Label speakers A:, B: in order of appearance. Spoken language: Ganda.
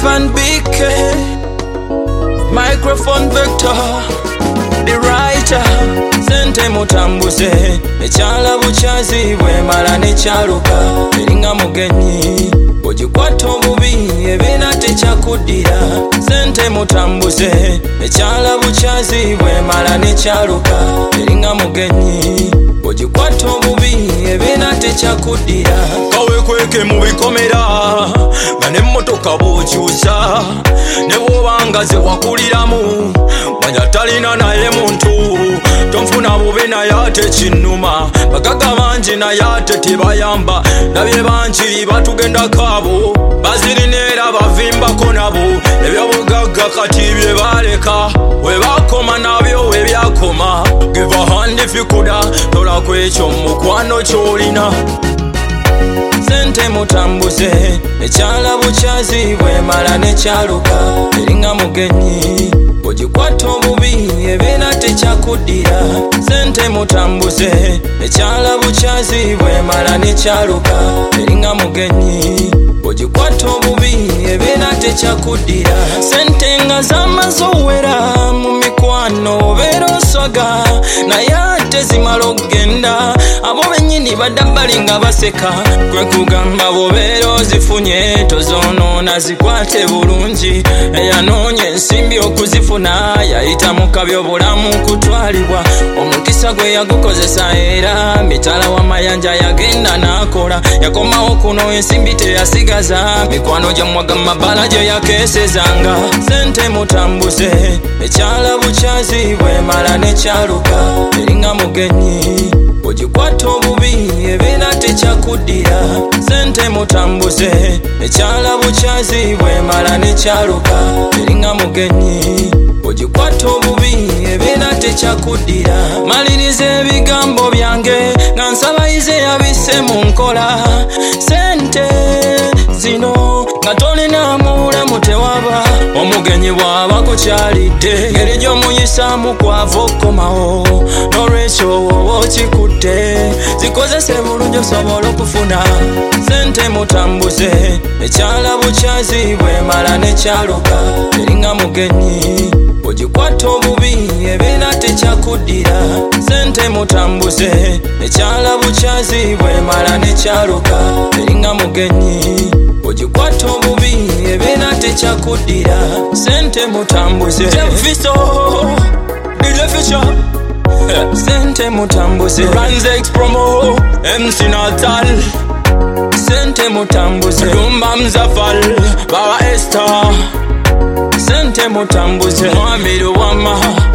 A: Van BK, Microphone Vector, the writer. Sente mutambuze ekyala bukyazi bwemala nekyaluka eringa mugenyi ogikwata obubi ebeera tekyakuddira. Sente mutambuze ekyala bukyazi bwemala nekyaluka eringa mugenyi ogikwata obubi ebeera tekyakuddira. Kawekweke mu bikomera nga n'emmotoka bw'okyusa ne bw'obanga ze wakuliramu manya talina naye muntu. Tonfuna bubi naye ate kinnuma, bagaga bangi naye ate tebayamba. Nabye bangi batugendako abo bazirina era bavimbako nabo. Ebyobugagga kati bye baleka we bakoma nabyo we byakoma. Give a hand if you coulda, tola kwekyo mukwano kyolina. Sente mutambuze ekyala bukyazi bwemala nekyaluka eringa mugenyi ogikwata obubi ebeera tekyakuddira. Sente mutambuze ekyala bukyazi bwemala nekyaluka eringa mugenyi ogikwata obubi ebeera tekyakuddira. Sente nga zamaze owera mu mikwano obeera oswaga naye ate zimala okgenda abo bennyini badda bali nga baseka. Kwe kugamba bw'obeera ozifunye tozoonoona zikwate bulungi. Eyanoonya ensimbi okuzifuna yayita mu kabyobulamu kutwalibwa. Omukisa gwe yagukozesa era mitala w'amayanja yagenda n'akola. Yakomawo kuno ensimbi teyasigaza mikwano gyamwaga mabala gye yakeesezanga. Sente mutambuze ekyala bukyazi bwemala nekyaluka eringa mugenyi ogikwata obubi ebeera tekyakuddira. Sente mutambuze ekyala bukyazi bwemala nekyaluka eringa mugenyi ogikwata obubi ebeera tekyakuddira. Maliriza ebigambo byange nga nsabayize yabisse mu nkola. Sente zino nga tolina mulamu tewaba omugenyi bw'aba kukyalidde. Ngeri gy'omuyisaamu kwava okkomawo n'olwekyo woba okikutte zikozese bulungi osobola okufuna. Sente mutambuze ekyala bukyazi bwemala nekyaluka eringa mugenyi ogikwata obubi ebeera tekyakuddira. Sente mutambuze ekyala bukyazi bwemala nekyaluka eringa mugenyi ogikwata obubi ebeera tekyakuddira. Sente mutambuze Jefiso DJ Fisher. Sente mutambuze Ranzex Promo MC Natal. Sente mutambuze Lumba Mzafal Baba Esther. Sente mutambuze Mwami Luwama